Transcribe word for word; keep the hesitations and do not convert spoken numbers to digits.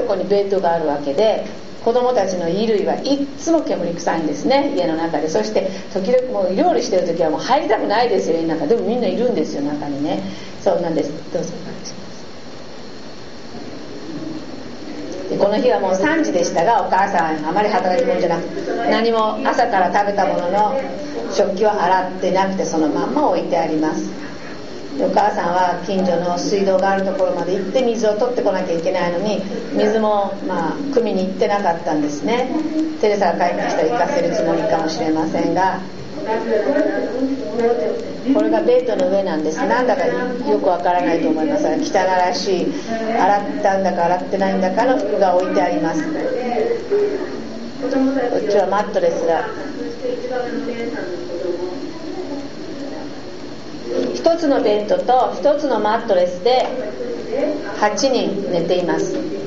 こにベッドがあるわけで、子供たちの衣類はいっつも煙臭いんですね、家の中で。そして時々もう料理してる時はもう入りたくないですよ、家の中。でもみんないるんですよ、中にね。そうなんです。どうぞお願いします。でこの日はもうさんじでしたが、お母さんあまり働き者じゃなくて、何も朝から食べたものの食器は洗ってなくて、そのまんま置いてあります。でお母さんは近所の水道があるところまで行って水を取ってこなきゃいけないのに、水もまあ汲みに行ってなかったんですね。テレサが帰ってきたら行かせるつもりかもしれませんが、これがベッドの上なんです。なんだかよくわからないと思いますが、汚らしい、洗ったんだか洗ってないんだかの服が置いてあります。こっちはマットレスが一つのベッドと一つのマットレスではちにん寝ています。